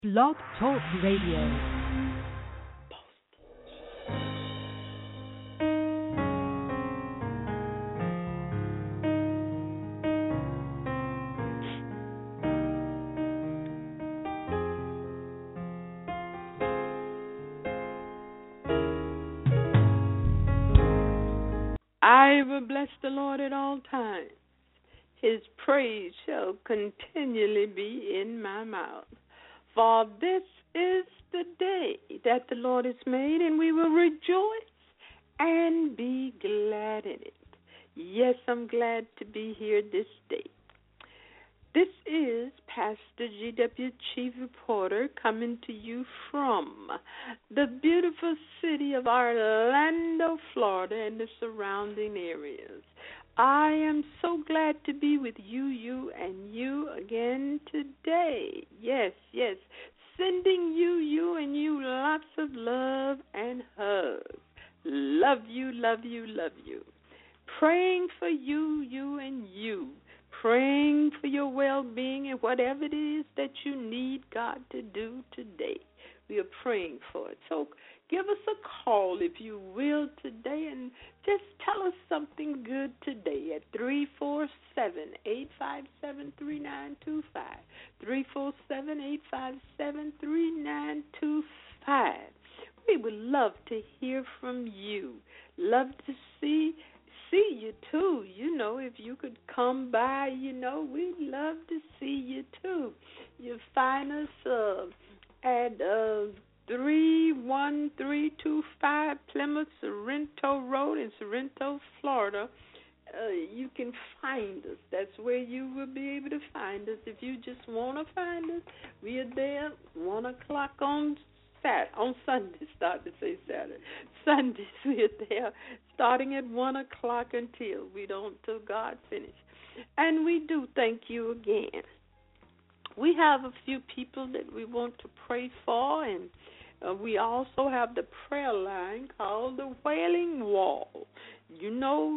Blog Talk Radio. I will bless the Lord at all times. His praise shall continually be in my mouth. For this is the day that the Lord has made, and we will rejoice and be glad in it. Yes, I'm glad to be here this day. This is Pastor G.W. Chief Reporter coming to you from the beautiful city of Orlando, Florida, and the surrounding areas. I am so glad to be with you again today. Yes, sending you and you lots of love and hugs. Love you. Praying for you and you. Praying for your well-being and whatever it is that you need God to do today. We are praying for it. So give us a call, if you will, today, and just tell us something good today at 347-857-3925, 347-857-3925. We would love to hear from you. Love to see you too. If you could come by, we'd love to see you too. You find us at 31325 Plymouth Sorrento Road in Sorrento, Florida. You can find us. That's where you will be able to find us. If you just want to find us, we are there 1 o'clock on Sunday, start to say Saturday. Sundays we are there starting at 1 o'clock until God finish. And we do thank you again. We have a few people that we want to pray for, and we also have the prayer line called the Wailing Wall. You know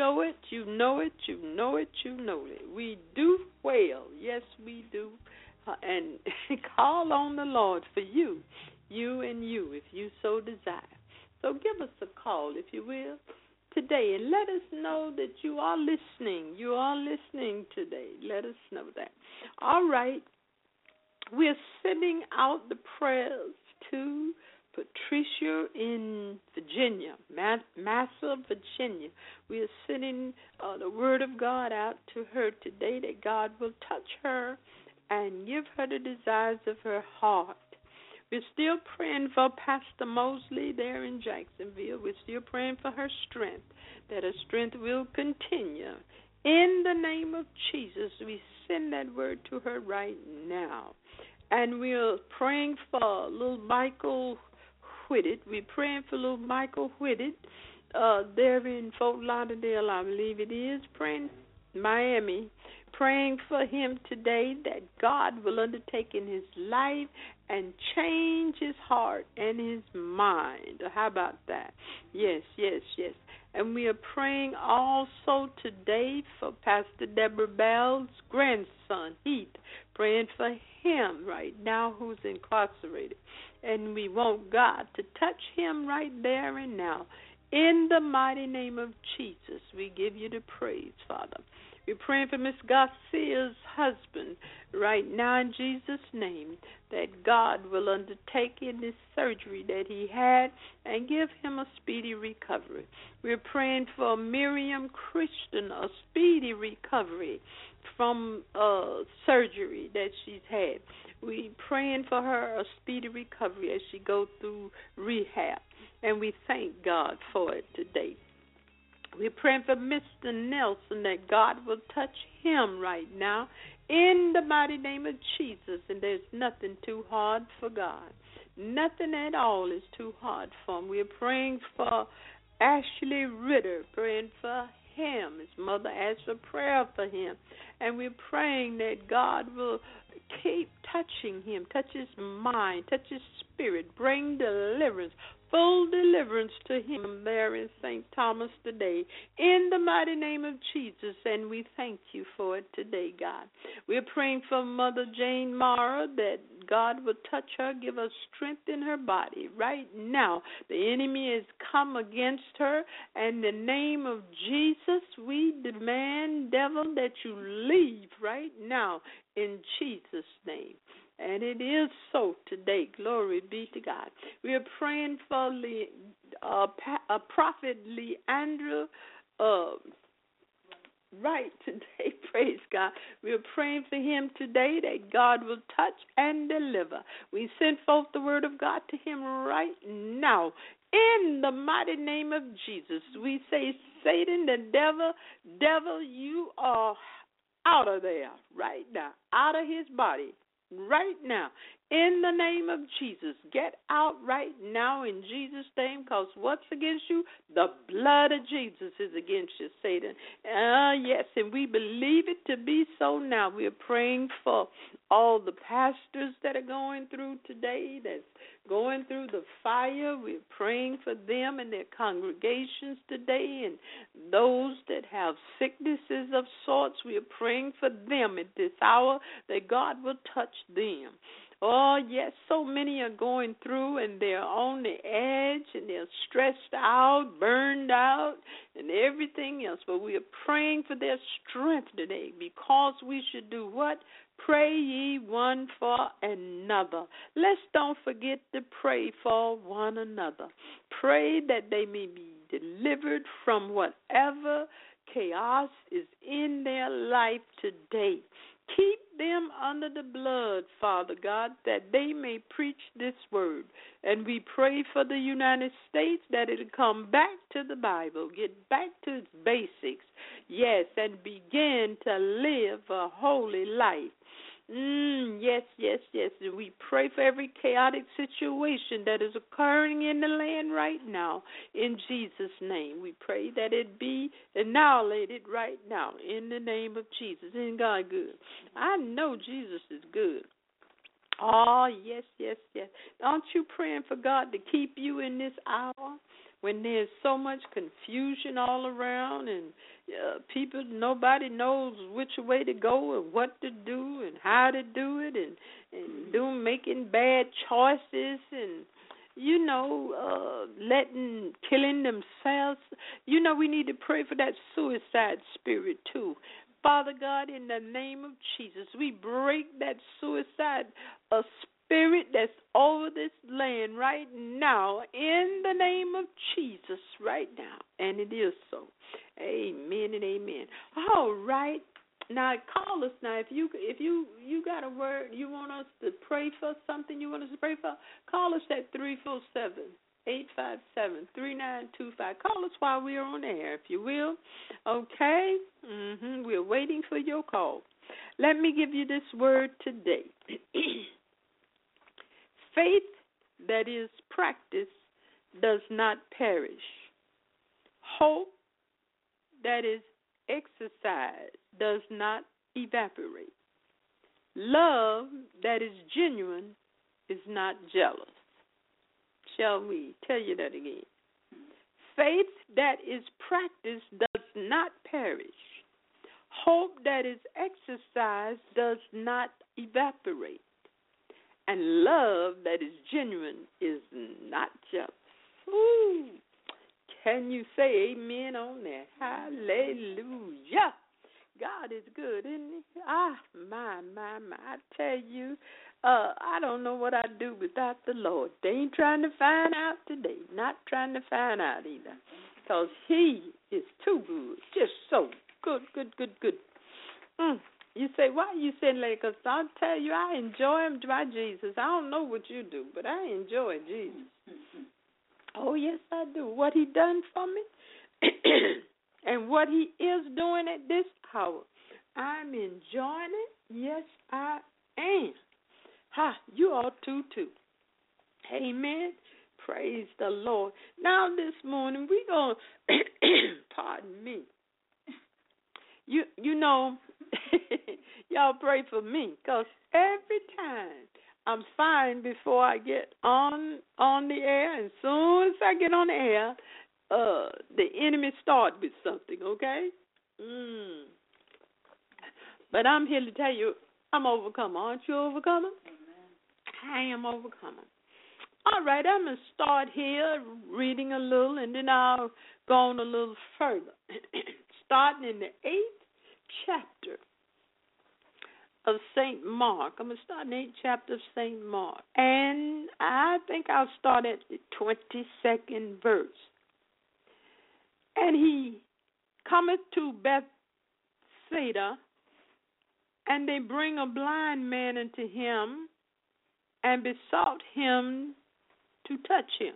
it. We do wail. Yes, we do. And call on the Lord for you and you, if you so desire. So give us a call, if you will, today, and let us know that you are listening. You are listening today. Let us know that. All right. We're sending out the prayers to Patricia in Virginia, Massa, Virginia. We are sending the word of God out to her today, that God will touch her and give her the desires of her heart. We're still praying for Pastor Mosley there in Jacksonville. We're still praying for her strength, that her strength will continue. In the name of Jesus, we send that word to her right now. And we're praying for little Michael Whitted. We're praying for little Michael Whitted there in Fort Lauderdale, I believe it is. Praying Miami. Praying for him today that God will undertake in his life and change his heart and his mind. How about that? Yes. And we are praying also today for Pastor Deborah Bell's grandson, Heath. Praying for him right now, who's incarcerated. And we want God to touch him right there and now. In the mighty name of Jesus, we give you the praise, Father. We're praying for Miss Garcia's husband right now in Jesus' name, that God will undertake in this surgery that he had and give him a speedy recovery. We're praying for Miriam Christian, a speedy recovery from surgery that she's had. We're praying for her a speedy recovery as she goes through rehab, and we thank God for it today. We're praying for Mr. Nelson, that God will touch him right now in the mighty name of Jesus. And there's nothing too hard for God. Nothing at all is too hard for him. We're praying for Ashley Ritter, praying for him. His mother asked for prayer for him. And we're praying that God will keep touching him, touch his mind, touch his spirit, bring deliverance, full deliverance to him there in St. Thomas today, in the mighty name of Jesus, and we thank you for it today, God. We're praying for Mother Jane Mara, that that God will touch her, give her strength in her body. Right now, the enemy has come against her. And in the name of Jesus, we demand, devil, that you leave right now in Jesus' name. And it is so today. Glory be to God. We are praying for Prophet Leandra right today. Praise God. We are praying for him today that God will touch and deliver. We send forth the word of God to him right now. In the mighty name of Jesus, we say, Satan, the devil, you are out of there right now, out of his body. Right now, in the name of Jesus, get out right now in Jesus' name, because what's against you? The blood of Jesus is against you, Satan. Yes, and we believe it to be so now. We are praying for all the pastors that are going through today, that's going through the fire. We're praying for them and their congregations today, and those that have sicknesses of sorts. We are praying for them at this hour that God will touch them. Oh, yes, so many are going through, and they're on the edge, and they're stressed out, burned out, and everything else. But we are praying for their strength today, because we should do what? Pray ye one for another. Let's don't forget to pray for one another. Pray that they may be delivered from whatever chaos is in their life today. Keep them under the blood, Father God, that they may preach this word. And we pray for the United States that it'll come back to the Bible, get back to its basics, yes, and begin to live a holy life. Yes. And we pray for every chaotic situation that is occurring in the land right now. In Jesus' name, we pray that it be annihilated right now in the name of Jesus. Isn't God good? I know Jesus is good. Oh, yes. Aren't you praying for God to keep you in this hour when there's so much confusion all around and nobody knows which way to go and what to do and how to do it and making bad choices and, killing themselves. We need to pray for that suicide spirit too. Father God, in the name of Jesus, we break that suicide spirit that's over this land right now, in the name of Jesus, right now. And it is so. Amen and amen. All right. Now, call us now. If you got a word, you want us to pray for something you want us to pray for, call us at 347-857-3925. Call us while we are on the air, if you will. Okay? We're waiting for your call. Let me give you this word today. Faith that is practiced does not perish. Hope that is exercised does not evaporate. Love that is genuine is not jealous. Shall we tell you that again? Faith that is practiced does not perish. Hope that is exercised does not evaporate. And love that is genuine is not jealous. Ooh. Can you say amen on that? Hallelujah. God is good, isn't he? My. I tell you, I don't know what I'd do without the Lord. They ain't trying to find out today. Not trying to find out either. Because he is too good. Just so good. You say, why are you saying that? Because I'll tell you, I enjoy him, my Jesus. I don't know what you do, but I enjoy Jesus. Oh, yes, I do. What he done for me and what he is doing at this hour, I'm enjoying it. Yes, I am. You ought to, too. Amen. Praise the Lord. Now, this morning, we're going to, pardon me. You know, y'all pray for me, because every time I'm fine before I get on the air, and as soon as I get on the air, the enemy start with something, okay? But I'm here to tell you, I'm overcomer. Aren't you overcomer? I am overcomer. All right, I'm going to start here reading a little, and then I'll go on a little further. Starting in the 8th chapter of St. Mark. I'm going to start in the 8th chapter of St. Mark. And I think I'll start at the 22nd verse. And he cometh to Bethsaida, and they bring a blind man unto him, and besought him to touch him.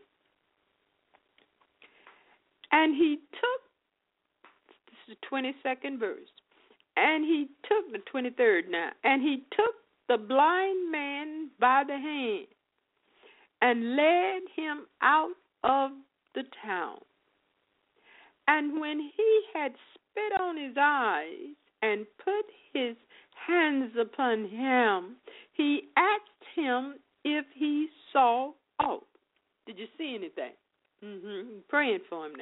And he took, this is the 22nd verse, and he took, the 23rd now, and he took the blind man by the hand and led him out of the town. And when he had spit on his eyes and put his hands upon him, he asked him if he saw aught. Did you see anything? Praying for him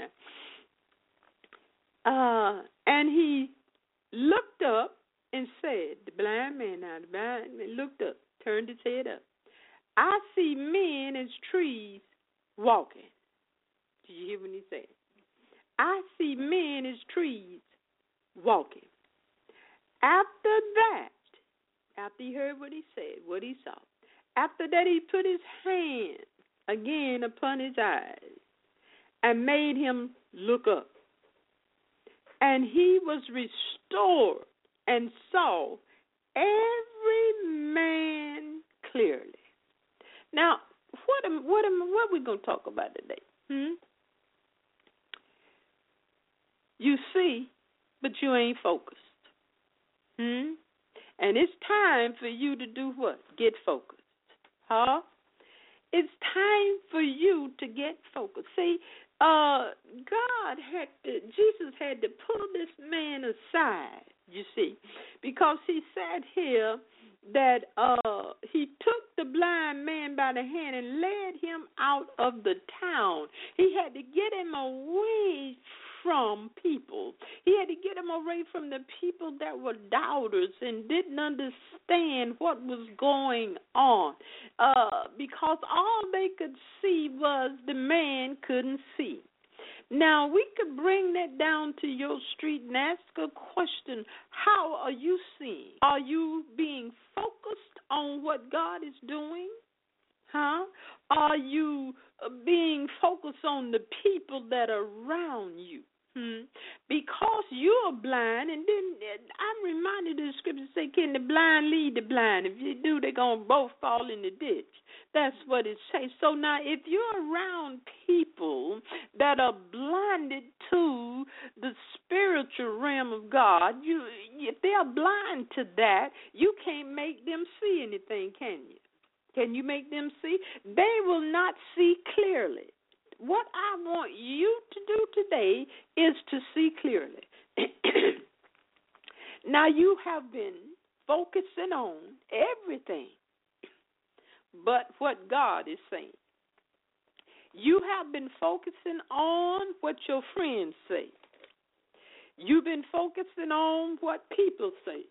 now. And he looked up and said, the blind man looked up, turned his head up. I see men as trees walking. Did you hear what he said? I see men as trees walking. After that, after he heard what he said, what he saw, after that he put his hand again upon his eyes and made him look up. And he was restored and saw every man clearly. Now, what are we going to talk about today? You see, but you ain't focused. And it's time for you to do what? Get focused. It's time for you to get focused. See, Jesus had to pull this man aside, you see, because he said here that he took the blind man by the hand and led him out of the town. He had to get him away from people. He had to get him away from the people that were doubters and didn't understand what was going on, because all they could see was the man couldn't see. Now, we could bring that down to your street and ask a question. How are you seeing? Are you being focused on what God is doing? Are you being focused on the people that are around you? Because you're blind, and then I'm reminded of the scripture say, can the blind lead the blind? If you do, they're going to both fall in the ditch. That's what it says. So now if you're around people that are blinded to the spiritual realm of God, if they're blind to that, you can't make them see anything, can you? Can you make them see? They will not see clearly. What I want you to do today is to see clearly. Now, you have been focusing on everything but what God is saying. You have been focusing on what your friends say. You've been focusing on what people say.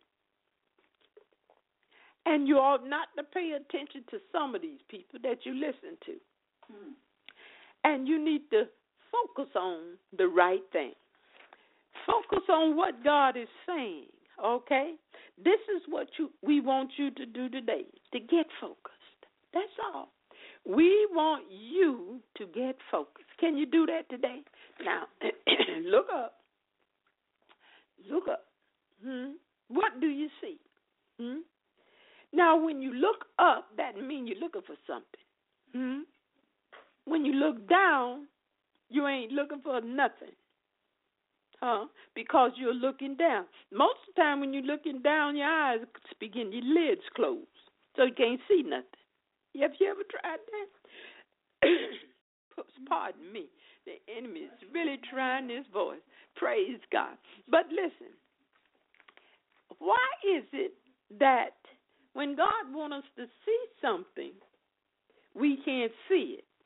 And you ought not to pay attention to some of these people that you listen to. And you need to focus on the right thing. Focus on what God is saying, okay? This is what we want you to do today, to get focused. That's all. We want you to get focused. Can you do that today? Now, look up. Look up. What do you see? Now, when you look up, that means you're looking for something. When you look down, you ain't looking for nothing. Because you're looking down. Most of the time when you're looking down, your eyes begin, your lids close, so you can't see nothing. Have you ever tried that? Pardon me. The enemy is really trying this voice. Praise God. But listen, why is it that when God wants us to see something, we can't see it?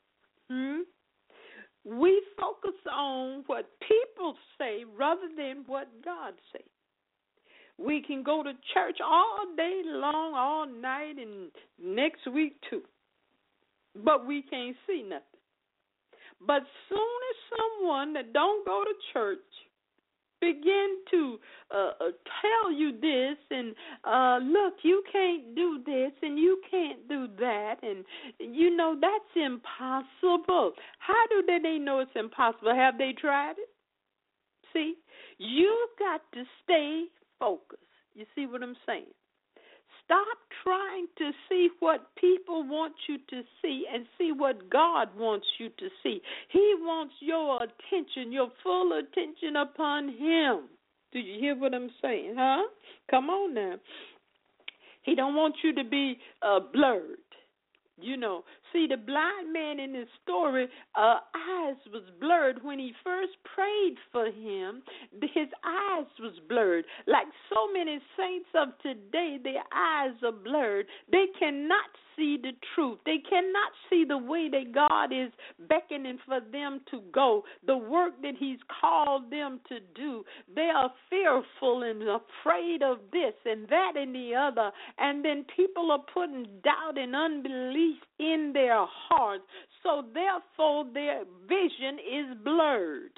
We focus on what people say rather than what God says. We can go to church all day long, all night, and next week too. But we can't see nothing. But soon as someone that don't go to church begin to tell you this and look, you can't do this and you can't do that, and you know that's impossible. How do they know it's impossible? Have they tried it? See, you've got to stay focused. You see what I'm saying? Stop trying to see what people want you to see and see what God wants you to see. He wants your attention, your full attention upon Him. Do you hear what I'm saying, huh? Come on now. He don't want you to be blurred. You know, see, the blind man in this story, eyes was blurred. When he first prayed for him, his eyes was blurred. Like so many saints of today, their eyes are blurred. They cannot see the truth. They cannot see the way that God is beckoning for them to go, the work that He's called them to do. They are fearful and afraid of this and that and the other, and then people are putting doubt and unbelief in their hearts, so therefore their vision is blurred.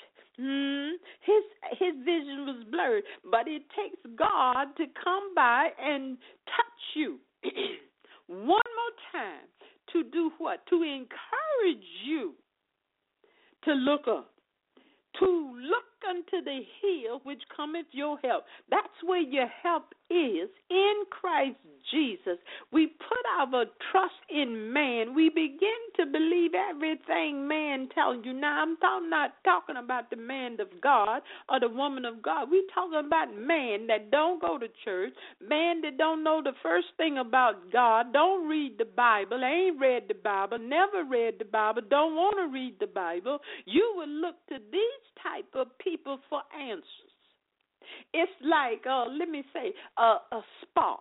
His vision was blurred, but it takes God to come by and touch you one more time to do what? To encourage you to look up, to look unto the hill which cometh your help. That's where your help is, in Christ Jesus. We put our trust in man. We begin to believe everything man tells you. Now, I'm not talking about the man of God or the woman of God. We're talking about man that don't go to church, man that don't know the first thing about God, don't read the Bible, ain't read the Bible, never read the Bible, don't want to read the Bible. You will look to these type of people for answers. It's like, let me say, a spark.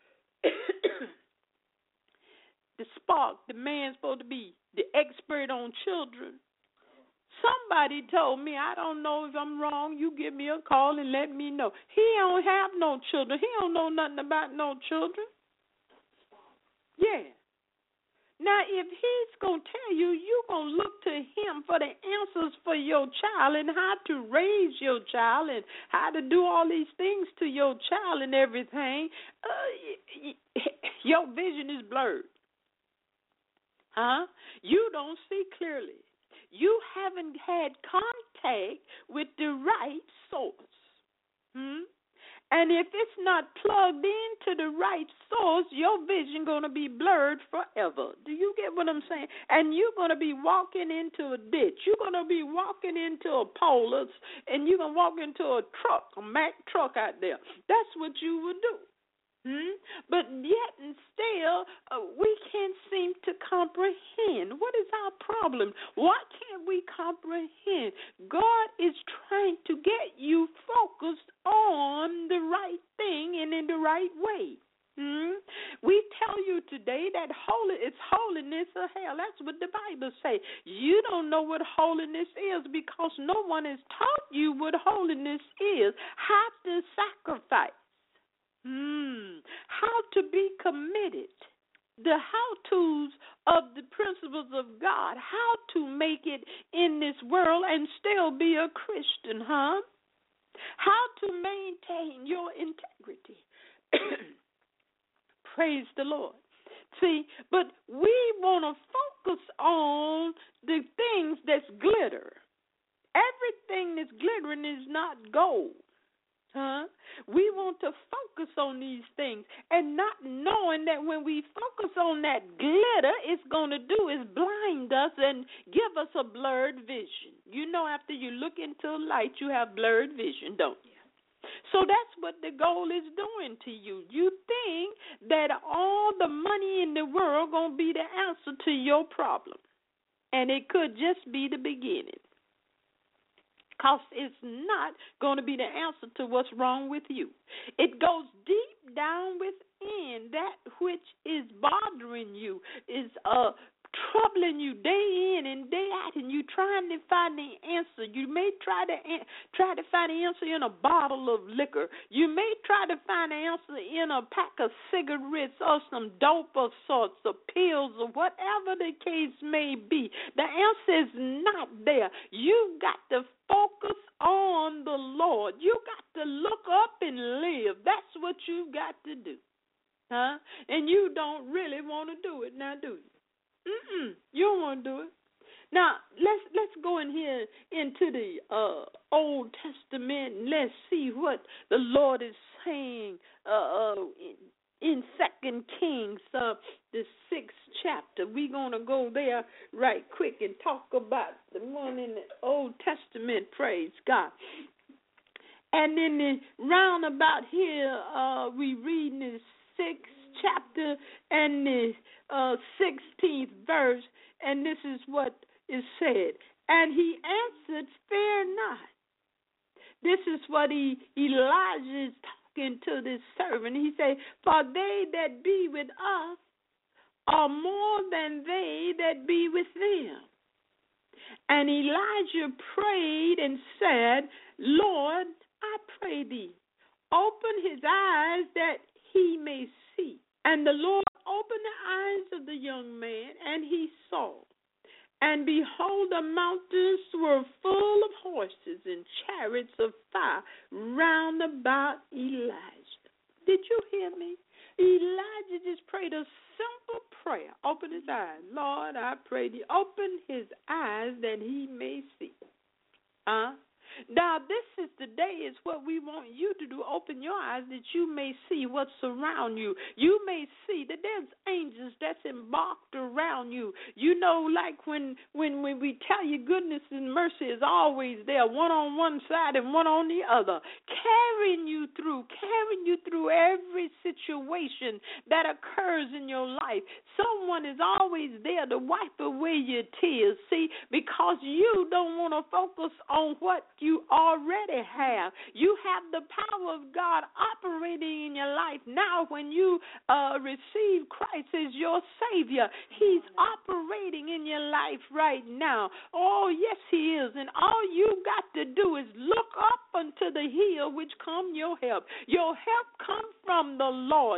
The spark, the man's supposed to be the expert on children. Somebody told me, I don't know if I'm wrong, you give me a call and let me know. He don't have no children. He don't know nothing about no children. Yeah. Now, if he's going to tell you, you're going to look to him for the answers for your child and how to raise your child and how to do all these things to your child and everything, your vision is blurred. Huh? You don't see clearly. You haven't had contact with the right source. And if it's not plugged into the right source, your vision going to be blurred forever. Do you get what I'm saying? And you're going to be walking into a ditch. You're going to be walking into a pole, and you're going to walk into a truck, a Mack truck out there. That's what you would do. But yet and still, we can't seem to comprehend. What is our problem? Why can't we comprehend? God is trying to get you focused on the right thing and in the right way. We tell you today that it's holiness or hell. That's what the Bible says. You don't know what holiness is because no one has taught you what holiness is, how to sacrifice. How to be committed, the how-tos of the principles of God, how to make it in this world and still be a Christian, How to maintain your integrity. Praise the Lord. See, but we want to focus on the things that's glitter. Everything that's glittering is not gold. We want to focus on these things and not knowing that when we focus on that glitter, it's going to do is blind us and give us a blurred vision. You know, after you look into a light, you have blurred vision, don't you? So that's what the goal is doing to you. You think that all the money in the world going to be the answer to your problem, and it could just be the beginning. Because it's not going to be the answer to what's wrong with you. It goes deep down within. That which is bothering you is troubling you day in and day out, and you trying to find the answer. You may try to find the answer in a bottle of liquor. You may try to find the answer in a pack of cigarettes or some dope of sorts or pills or whatever the case may be. The answer is not there. You got to focus on the Lord. You got to look up and live. That's what you got to do. Huh? And you don't really want to do it now, do you? You don't want to do it. Now, let's go in here into the Old Testament and let's see what the Lord is saying in 2 Kings, the 6th chapter. We're going to go there right quick and talk about the one in the Old Testament, praise God. And in the roundabout here, we read in the 6th chapter and the 16th verse, and this is what is said. And he answered, fear not. This is what Elijah is talking to this servant. He said, for they that be with us are more than they that be with them. And Elijah prayed and said, Lord, I pray thee, open his eyes that he may see. And the Lord opened the eyes of the young man, and he saw. And behold, the mountains were full of horses and chariots of fire round about Elijah. Did you hear me? Elijah just prayed a simple prayer. Open his eyes. Lord, I pray thee, open his eyes that he may see. Now, this is the day is what we want you to do. Open your eyes that you may see what's around you. You may see that there's angels that's embarked around you. You know, like when we tell you goodness and mercy is always there, one on one side and one on the other, carrying you through every situation that occurs in your life. Someone is always there to wipe away your tears, see, because you don't want to focus on what you already have. You have the power of God operating in your life now. When you receive Christ as your Savior, He's operating in your life right now. Oh, yes, He is. And all you got to do is look up unto the hill which come your help. Your help comes from the Lord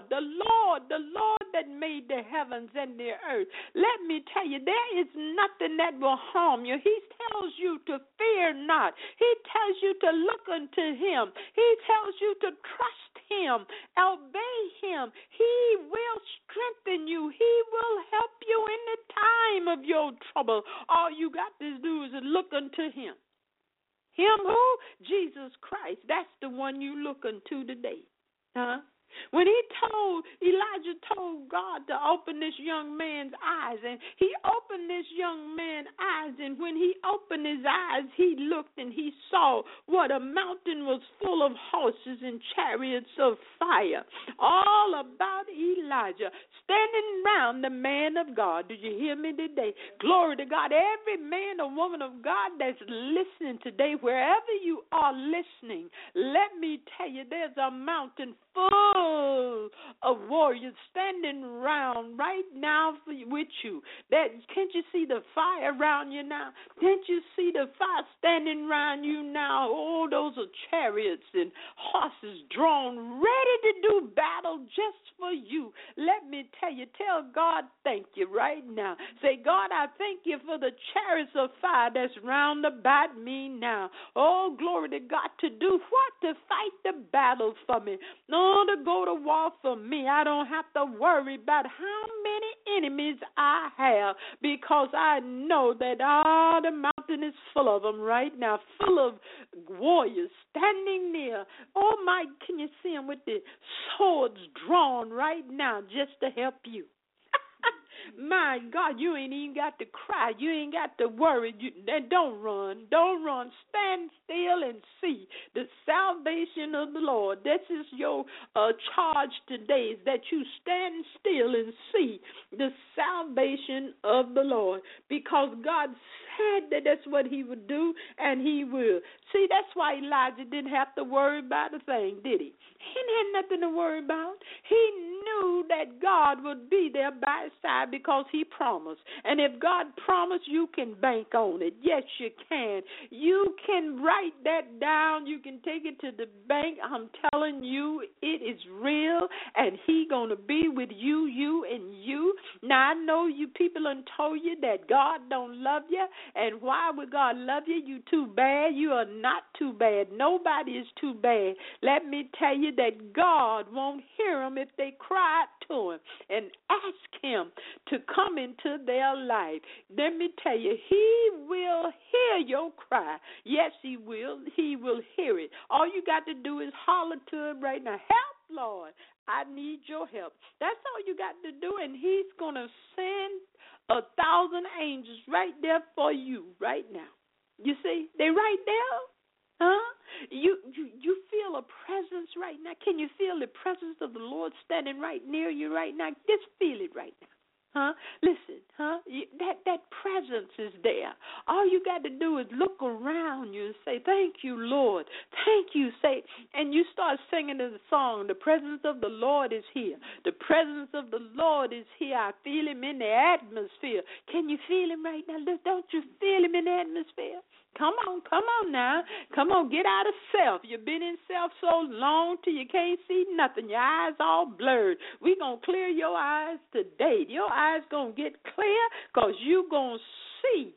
that made the heavens and the earth. Let me tell you, there is nothing that will harm you. He tells you to fear not. He tells you to look unto Him. He tells you to trust Him, obey Him. He will strengthen you. He will help you in the time of your trouble. All you got to do is look unto Him. Him who? Jesus Christ. That's the one you look unto today. Huh? When Elijah told God to open this young man's eyes, and he opened this young man's eyes, and when he opened his eyes, he looked and he saw what a mountain was full of horses and chariots of fire, all about Elijah, standing round the man of God. Did you hear me today? Glory to God. Every man or woman of God that's listening today, wherever you are listening, let me tell you, there's a mountain full of warriors standing around right now with you. Can't you see the fire around you now? Can't you see the fire standing around you now? Oh, those are chariots and horses drawn, ready to do battle just for you. Let me tell you, tell God thank you right now. Say, God, I thank you for the chariots of fire that's round about me now. Oh, glory to God, to do what? To fight the battle for me. No, to go to war for me. I don't have to worry about how many enemies I have, because I know that the mountain is full of them right now, full of warriors standing near. Oh, my, can you see them with the swords drawn right now just to help you? My God, you ain't even got to cry. You ain't got to worry. Don't run. Don't run. Stand still and see the salvation of the Lord. This is your charge today, is that you stand still and see the salvation of the Lord, because God said that that's what He would do, and He will. See, that's why Elijah didn't have to worry about a thing, did he? He didn't have nothing to worry about. He knew that God would be there by his side, Because he promised. And if God promised, you can bank on it. Yes, you can. You can write that down. You can take it to the bank. I'm telling you, it is real, and he going to be with you, and you. Now, I know you people done told you that God don't love you, and why would God love you? You too bad. You are not too bad. Nobody is too bad. Let me tell you that God won't hear them if they cry out to him and ask him to come into their life. Let me tell you, he will hear your cry. Yes, he will. He will hear it. All you got to do is holler to him right now. Help, Lord. I need your help. That's all you got to do, and he's going to send 1,000 angels right there for you right now. You see, they right there. Huh? You feel a presence right now. Can you feel the presence of the Lord standing right near you right now? Just feel it right now. Huh? Listen, huh? That presence is there. All you got to do is look around you and say, thank you, Lord. Thank you. Say, and you start singing the song, the presence of the Lord is here. The presence of the Lord is here. I feel him in the atmosphere. Can you feel him right now? Don't you feel him in the atmosphere? Come on now. Come on, get out of self. You've been in self so long till you can't see nothing. Your eyes all blurred. We're going to clear your eyes today. Your eyes going to get clear because you're going to see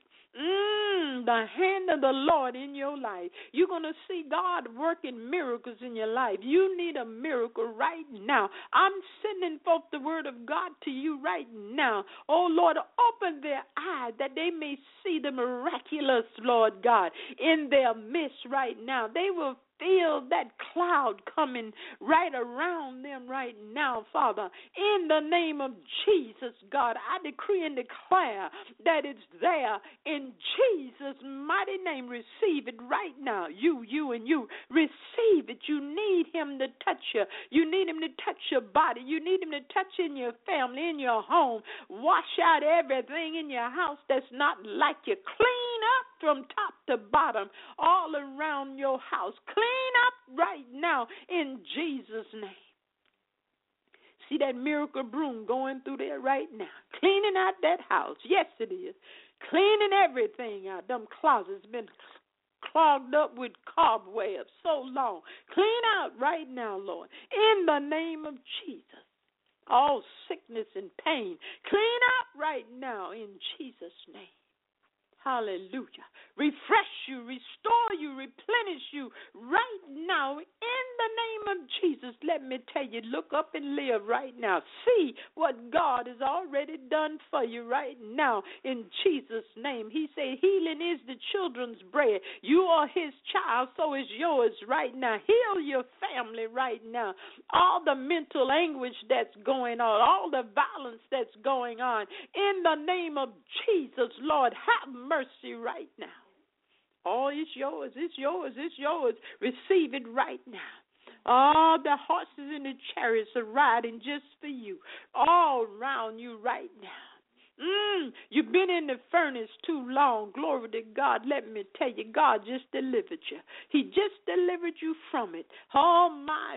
the hand of the Lord in your life. You're going to see God working miracles in your life. You need a miracle right now. I'm sending forth the word of God to you right now. Oh, Lord, open their eyes that they may see the miraculous, Lord God, in their midst right now. They will feel that cloud coming right around them right now, Father. In the name of Jesus, God, I decree and declare that it's there. In Jesus' mighty name, receive it right now. You, and you. Receive it. You need him to touch you. You need him to touch your body. You need him to touch in your family, in your home. Wash out everything in your house that's not like you. Clean up from top to bottom, all around your house. Clean up right now in Jesus' name. See that miracle broom going through there right now, cleaning out that house. Yes, it is. Cleaning everything out. Them closets been clogged up with cobwebs so long. Clean out right now, Lord, in the name of Jesus. All sickness and pain, clean up right now in Jesus' name. Hallelujah. Refresh you, restore you, replenish you right now in the name of Jesus. Let me tell you, look up and live right now. See what God has already done for you right now in Jesus' name. He said healing is the children's bread. You are his child, so is yours right now. Heal your family right now. All the mental anguish that's going on, all the violence that's going on, in the name of Jesus, Lord, have mercy right now. Oh, it's yours, it's yours, it's yours. Receive it right now. All the horses and the chariots are riding just for you, all around you right now. You've been in the furnace too long. Glory to God. Let me tell you, God just delivered you. He just delivered you from it. Oh, my.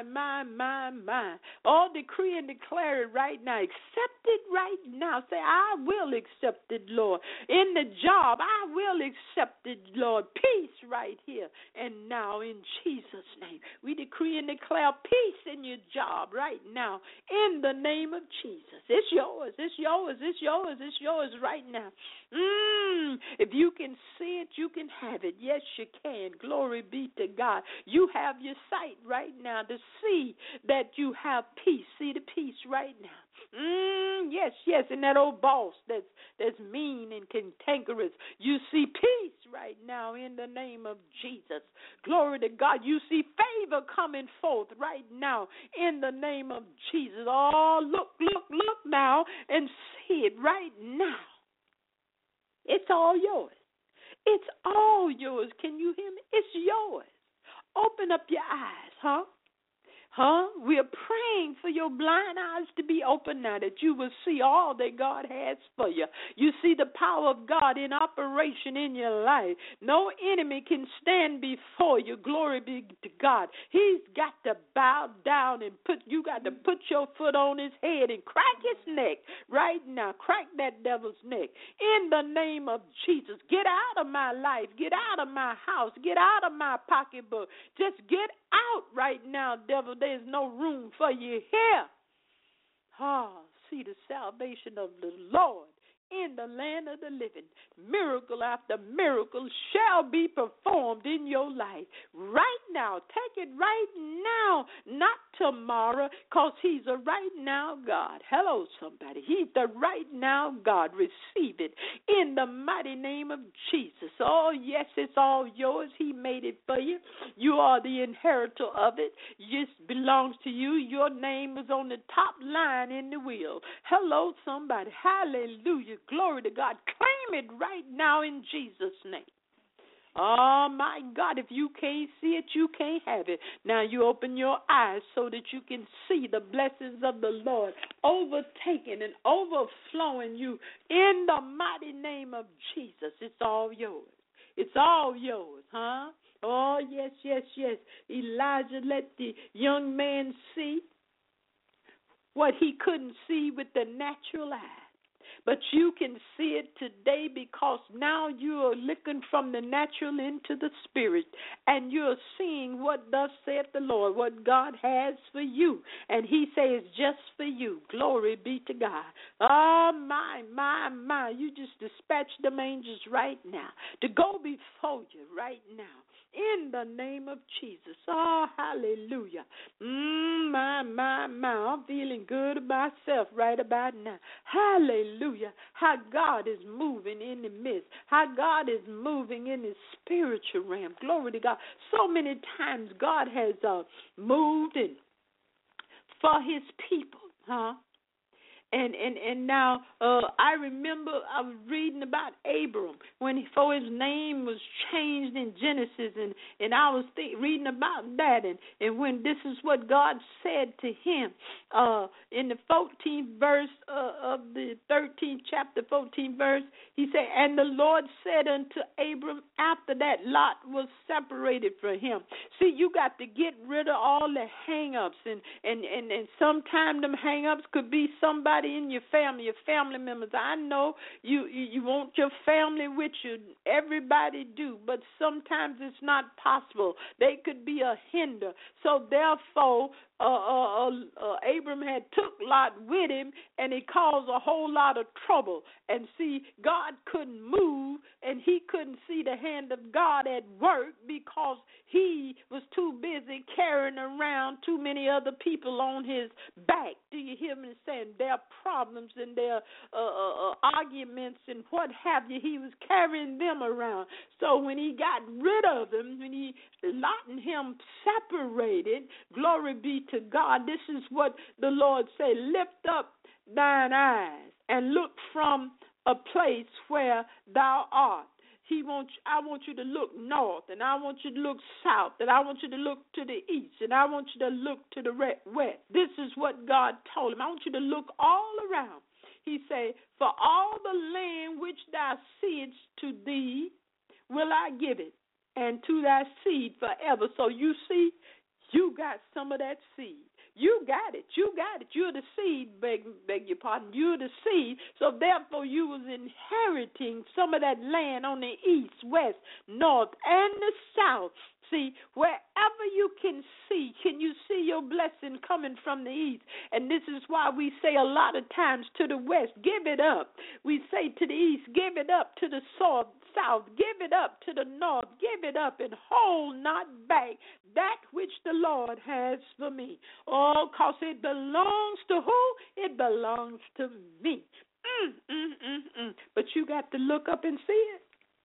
Oh, decree and declare it right now. Accept it right now. Say, I will accept it, Lord. In the job, I will accept it, Lord. Peace right here and now in Jesus' name. We decree and declare peace in your job right now in the name of Jesus. It's yours. It's yours. It's yours. It's yours right now. If you can see it, you can have it. Yes, you can. Glory be to God. You have your sight right now to see that you have peace. See the peace right now. Yes. And that old boss that's mean and cantankerous, you see peace right now in the name of Jesus. Glory to God. You see favor coming forth right now in the name of Jesus. Oh, look now and see it right now. It's all yours. It's all yours. Can you hear me? It's yours. Open up your eyes, We are praying for your blind eyes to be open now, that you will see all that God has for you. You see the power of God in operation in your life. No enemy can stand before you. Glory be to God. He's got to bow down and you got to put your foot on his head and crack his neck right now. Crack that devil's neck. In the name of Jesus, get out of my life. Get out of my house. Get out of my pocketbook. Just get out right now, devil. There's no room for you here. See the salvation of the Lord in the land of the living. Miracle after miracle shall be performed in your life right now. Take it right now, not tomorrow, because he's a right now God. Hello, somebody. He's the right now God. Receive it in the mighty name of Jesus. Oh, yes, it's all yours. He made it for you. You are the inheritor of it. It belongs to you. Your name is on the top line in the will. Hello, somebody. Hallelujah. Glory to God. Claim it right now in Jesus' name. Oh, my God, if you can't see it, you can't have it. Now you open your eyes so that you can see the blessings of the Lord overtaking and overflowing you in the mighty name of Jesus. It's all yours. It's all yours, huh? Oh, yes, yes, yes. Elijah let the young man see what he couldn't see with the natural eye. But you can see it today because now you are looking from the natural into the spirit, and you're seeing what thus saith the Lord, what God has for you. And he says just for you. Glory be to God. Oh, my. You just dispatch them angels right now to go before you right now. In the name of Jesus. Oh, hallelujah. My. I'm feeling good about myself right about now. Hallelujah. How God is moving in the midst. How God is moving in the spiritual realm. Glory to God. So many times God has moved in for his people. And now I remember I was reading about Abram before his name was changed in Genesis, and I was reading about that, and when this is what God said to him in the 14th verse of the 13th chapter, 14th verse, he said, and the Lord said unto Abram after that Lot was separated from him. See, you got to get rid of all the hang-ups, and sometimes them hang-ups could be somebody in your family members. I know you want your family with you. Everybody do, but sometimes it's not possible. They could be a hinder. So therefore, Abram had took Lot with him, and it caused a whole lot of trouble. And see, God couldn't move, and he couldn't see the hand of God at work because he was too busy carrying around too many other people on his back. Do you hear me saying? Their problems and their arguments and what have you, he was carrying them around. So when he got rid of them, when Lot and him separated, glory be to God, this is what the Lord said, lift up thine eyes and look from a place where thou art. I want you to look north, and I want you to look south, and I want you to look to the east, and I want you to look to the west. This is what God told him. I want you to look all around. He said, for all the land which thou seest to thee will I give it, and to thy seed forever. So you see, you got some of that seed. You got it. You're the seed, beg your pardon. You're the seed. So therefore you was inheriting some of that land on the east, west, north, and the south. See, wherever you can you see your blessing coming from the east? And this is why we say a lot of times to the west, give it up. We say to the east, give it up. To the south, give it up. To the north, give it up, and hold not back that which the Lord has for me. Oh, because it belongs to who? It belongs to me. But you got to look up and see it.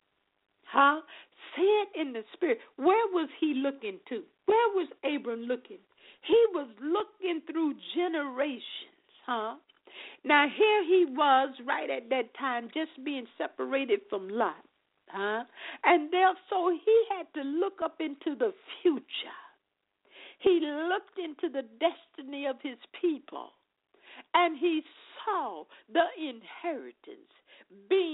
See it in the spirit. Where was he looking to? Where was Abram looking? He was looking through generations. Now, here he was right at that time just being separated from Lot. And therefore, he had to look up into the future. He looked into the destiny of his people, and he saw the inheritance being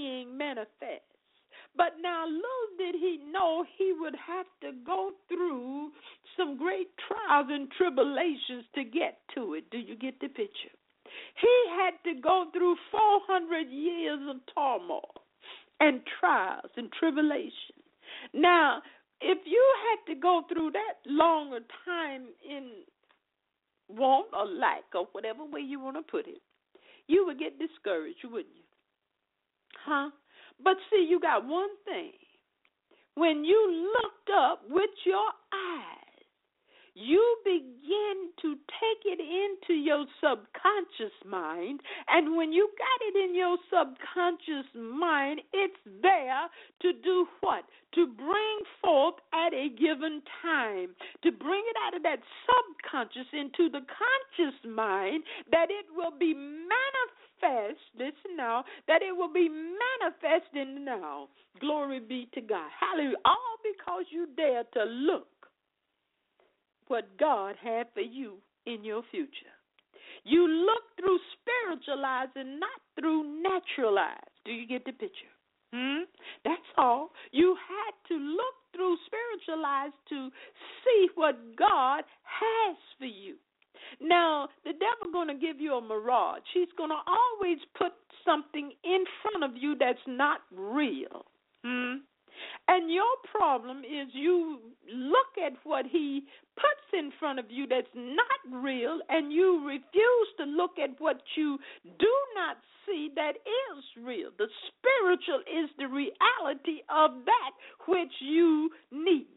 manifest. But now, little did he know he would have to go through some great trials and tribulations to get to it. Do you get the picture? He had to go through 400 years of turmoil and trials and tribulation. Now, if you had to go through that longer time in want or lack or whatever way you want to put it, you would get discouraged, wouldn't you? Huh? But see, you got one thing. When you looked up with your eyes, you begin to take it into your subconscious mind, and when you got it in your subconscious mind, it's there to do what? To bring forth at a given time, to bring it out of that subconscious into the conscious mind, that it will be manifest, listen now, that it will be manifesting now. Glory be to God. Hallelujah. All because you dare to look what God had for you in your future. You look through spiritual eyes and not through natural eyes. Do you get the picture? That's all. You had to look through spiritual eyes to see what God has for you. Now, the devil going to give you a mirage. He's going to always put something in front of you that's not real. And your problem is you look at what he puts in front of you that's not real, and you refuse to look at what you do not see that is real. The spiritual is the reality of that which you need.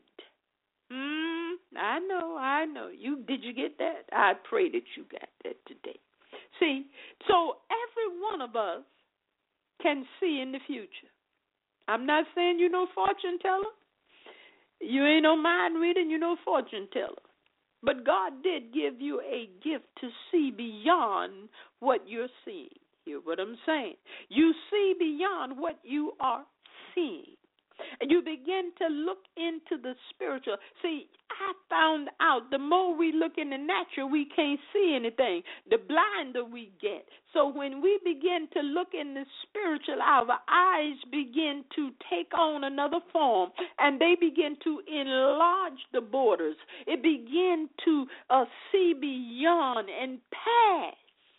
I know. Did you get that? I pray that you got that today. See, so every one of us can see in the future. I'm not saying you're no fortune teller. You ain't no mind reader, you're no fortune teller. But God did give you a gift to see beyond what you're seeing. Hear what I'm saying? You see beyond what you are seeing. And you begin to look into the spiritual. See, I found out the more we look in the natural, we can't see anything. The blinder we get. So when we begin to look in the spiritual, our eyes begin to take on another form, and they begin to enlarge the borders. It begin to see beyond and past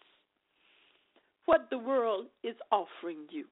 what the world is offering you.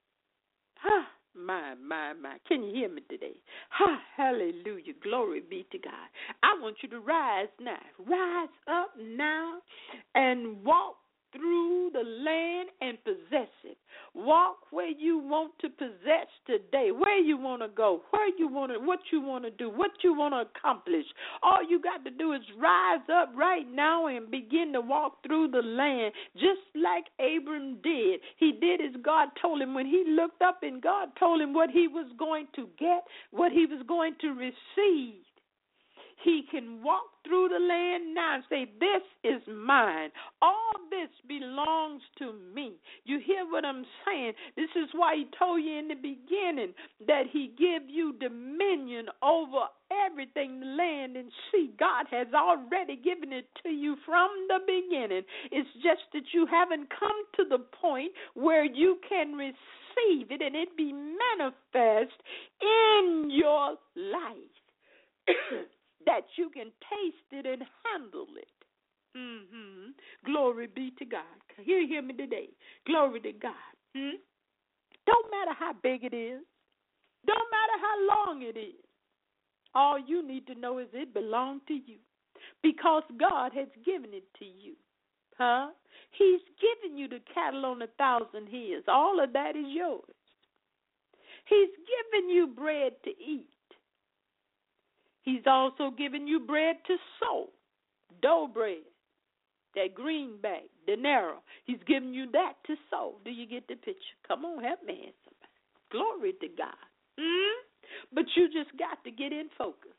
My. Can you hear me today? Hallelujah. Glory be to God. I want you to rise now. Rise up now and walk through the land and possess it. Walk where you want to possess today, where you want to go, where you want to, what you want to do, what you want to accomplish. All you got to do is rise up right now and begin to walk through the land just like Abram did. He did as God told him when he looked up and God told him what he was going to get, what he was going to receive. He can walk through the land now and say, this is mine. All this belongs to me. You hear what I'm saying? This is why he told you in the beginning that he give you dominion over everything, land and sea. God has already given it to you from the beginning. It's just that you haven't come to the point where you can receive it and it be manifest in your life. That you can taste it and handle it. Glory be to God. Hear me today. Glory to God. Don't matter how big it is. Don't matter how long it is. All you need to know is it belongs to you. Because God has given it to you. He's given you the cattle on 1,000 hills. All of that is yours. He's given you bread to eat. He's also given you bread to sow, dough bread, that greenback, dinero. He's given you that to sow. Do you get the picture? Come on, help me, somebody. Glory to God. But you just got to get in focus.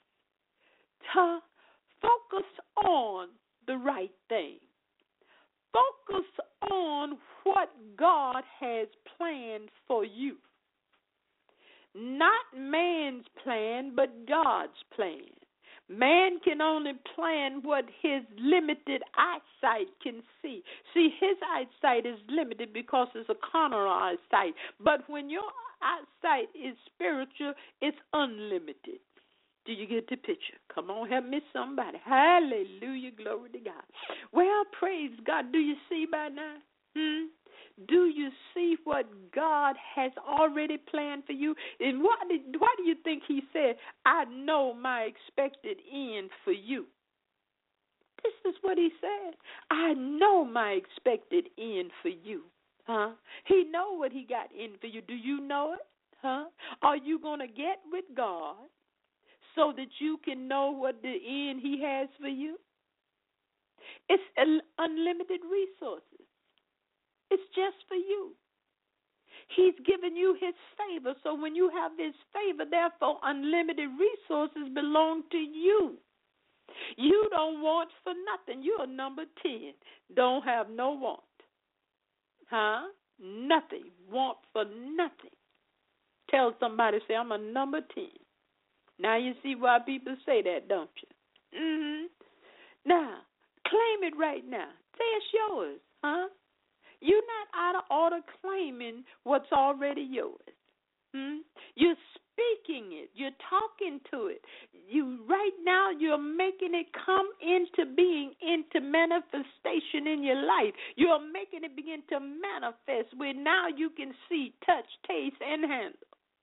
Focus on the right thing. Focus on what God has planned for you. Not man's plan, but God's plan. Man can only plan what his limited eyesight can see. See, his eyesight is limited because it's a carnal eyesight. But when your eyesight is spiritual, it's unlimited. Do you get the picture? Come on, help me somebody. Hallelujah, glory to God. Well, praise God. Do you see by now? Do you see what God has already planned for you? And why do you think he said, I know my expected end for you? This is what he said. I know my expected end for you. He know what he got in for you. Do you know it? Are you going to get with God so that you can know what the end he has for you? It's unlimited resources. It's just for you. He's given you his favor. So when you have his favor, therefore unlimited resources belong to you. You don't want for nothing. You're number 10. Don't have no want. Nothing. Want for nothing. Tell somebody, say, I'm a number 10. Now you see why people say that, don't you? Now, claim it right now. Say it's yours, You're not out of order claiming what's already yours. You're speaking it. You're talking to it. Right now, you're making it come into being, into manifestation in your life. You're making it begin to manifest where now you can see, touch, taste, and handle.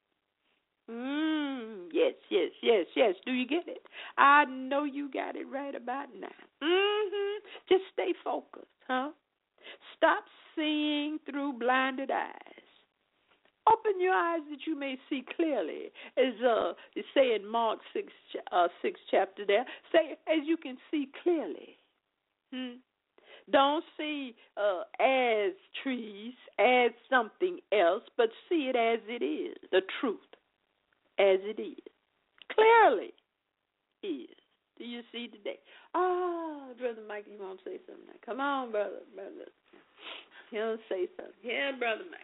Yes. Do you get it? I know you got it right about now. Just stay focused, Stop seeing through blinded eyes. Open your eyes that you may see clearly, as they say in Mark 6 chapter there. Say, as you can see clearly. Don't see as trees, as something else, but see it as it is, the truth, as it is. Clearly is. Do you see today? Oh, Brother Mike, you want to say something now? Come on, brother. He'll say something. Yeah, Brother Mike.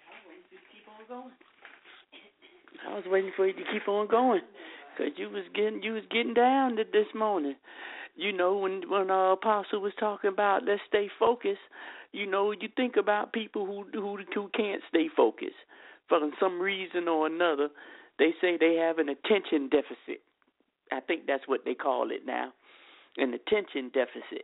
I was waiting for you to keep on going, because you was getting down to this morning. You know, when our apostle was talking about let's stay focused, you know, you think about people who can't stay focused for some reason or another. They say they have an attention deficit. I think that's what they call it now, an attention deficit,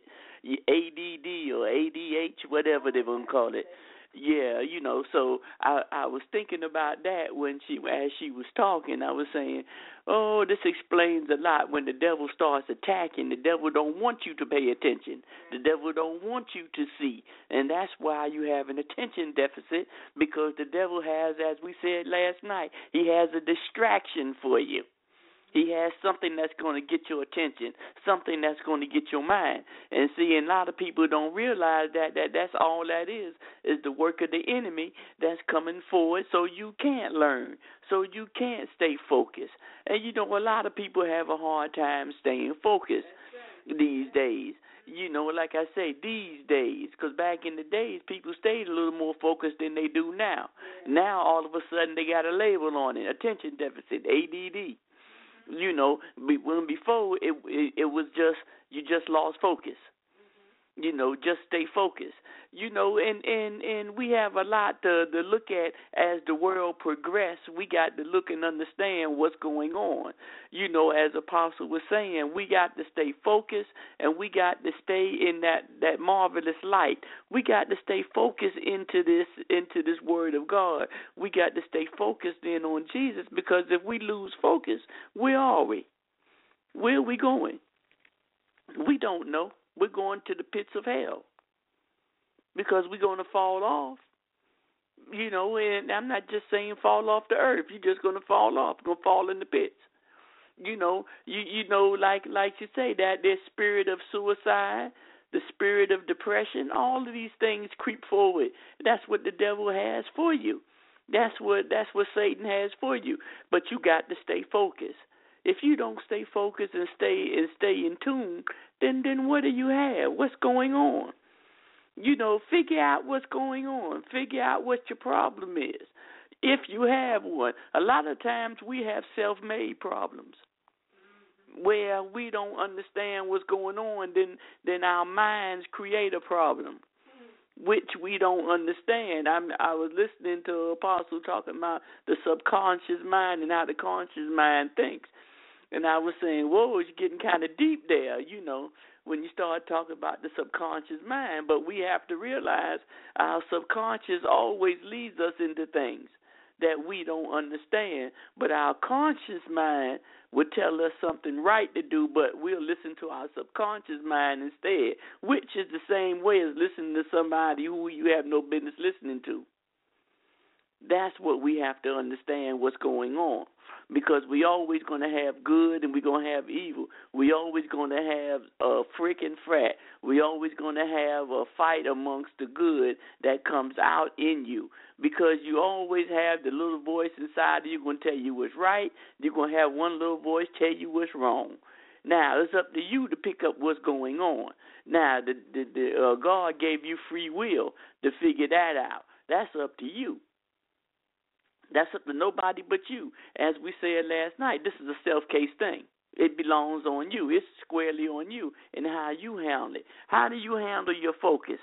ADD or ADH, whatever they want to call it. Yeah, you know, so I was thinking about that as she was talking. I was saying, oh, this explains a lot. When the devil starts attacking, the devil don't want you to pay attention. The devil don't want you to see. And that's why you have an attention deficit, because the devil has, as we said last night, he has a distraction for you. He has something that's going to get your attention, something that's going to get your mind. And see, a lot of people don't realize that's all that is the work of the enemy that's coming forward so you can't learn, so you can't stay focused. And, you know, a lot of people have a hard time staying focused these days. You know, like I say, these days, because back in the days, people stayed a little more focused than they do now. Now, all of a sudden, they got a label on it, attention deficit, ADD. You know, when before it was just, you just lost focus. You know, just stay focused. You know, and we have a lot to look at as the world progresses. We got to look and understand what's going on. You know, as Apostle was saying, we got to stay focused, and we got to stay in that marvelous light. We got to stay focused into this Word of God. We got to stay focused in on Jesus, because if we lose focus, where are we? Where are we going? We don't know. We're going to the pits of hell, because we're going to fall off. You know, and I'm not just saying fall off the earth. You're just going to fall off. You're going to fall in the pits. You know, you know, like you say, that there's spirit of suicide, the spirit of depression, all of these things creep forward. That's what the devil has for you. That's what Satan has for you. But you got to stay focused. If you don't stay focused and stay in tune, then what do you have? What's going on? You know, figure out what's going on. Figure out what your problem is, if you have one. A lot of times we have self-made problems. where we don't understand what's going on, then our minds create a problem, which we don't understand. I was listening to Apostle talking about the subconscious mind and how the conscious mind thinks. And I was saying, whoa, it's getting kind of deep there, when you start talking about the subconscious mind. But we have to realize our subconscious always leads us into things that we don't understand. But our conscious mind would tell us something right to do, but we'll listen to our subconscious mind instead, which is the same way as listening to somebody who you have no business listening to. That's what we have to understand what's going on, because we always going to have good and we're going to have evil. We always going to have a freaking frat. We always going to have a fight amongst the good that comes out in you, because you always have the little voice inside of you going to tell you what's right. You're going to have one little voice tell you what's wrong. Now, it's up to you to pick up what's going on. Now, God gave you free will to figure that out. That's up to you. That's up to nobody but you. As we said last night, this is a self-case thing. It belongs on you. It's squarely on you and how you handle it. How do you handle your focus?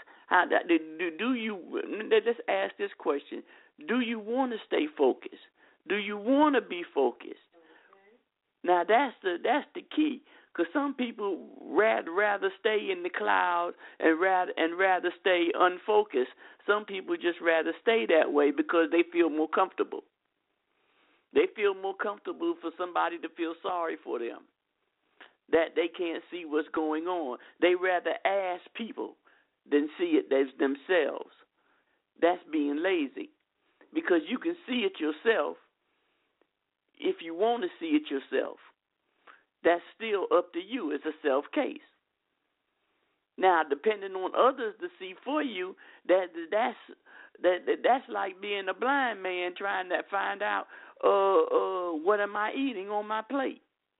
Let's ask this question. Do you want to stay focused? Do you want to be focused? Now, that's the key. Because some people rather stay in the clouds and rather stay unfocused. Some people just rather stay that way because they feel more comfortable. They feel more comfortable for somebody to feel sorry for them, that they can't see what's going on. They rather ask people than see it themselves. That's being lazy, because you can see it yourself if you want to see it yourself. That's still up to you. It's a self case. Now, depending on others to see for you, that's like being a blind man trying to find out what am I eating on my plate.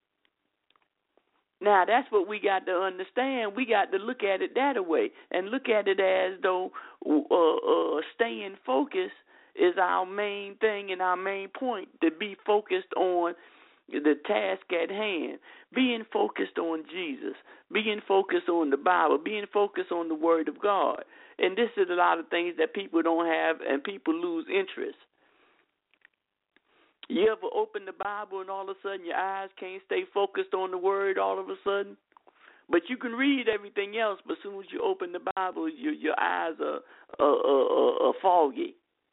Now, that's what we got to understand. We got to look at it that way and look at it as though staying focused is our main thing and our main point, to be focused on the task at hand, being focused on Jesus, being focused on the Bible, being focused on the Word of God. And this is a lot of things that people don't have, and people lose interest. You ever open the Bible and all of a sudden your eyes can't stay focused on the Word all of a sudden? But you can read everything else, but as soon as you open the Bible, your eyes are foggy.